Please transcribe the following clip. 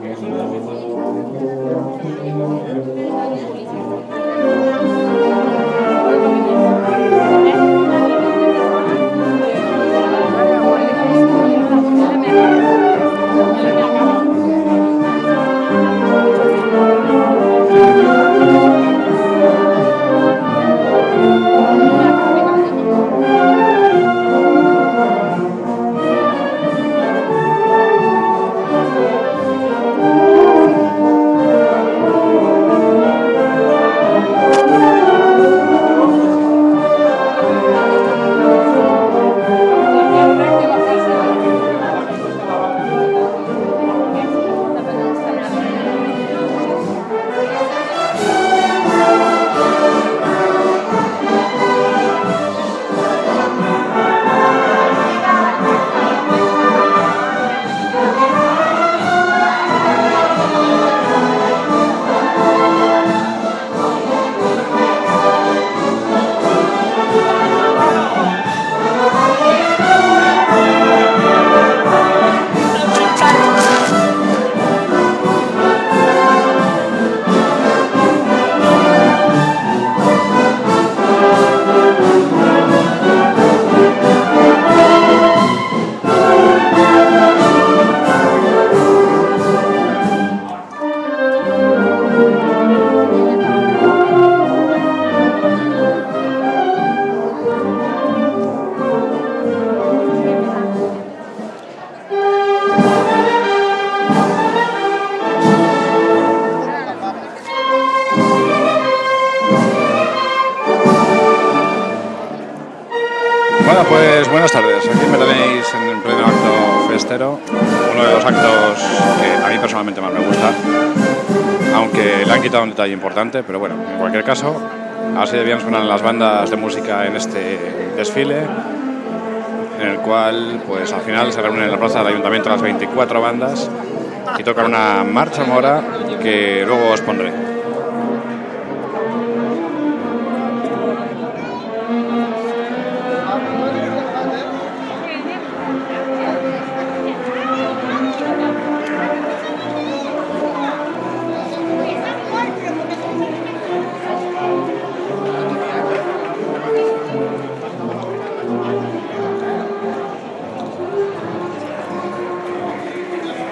Bueno, pues buenas tardes. Aquí me tenéis en pleno acto festero, uno de los actos que a mí personalmente más me gusta, aunque le han quitado un detalle importante, pero bueno, en cualquier caso, así de bien suenan las bandas de música en este desfile, en el cual pues al final se reúnen en la plaza del Ayuntamiento las 24 bandas y tocan una marcha mora que luego os pondré.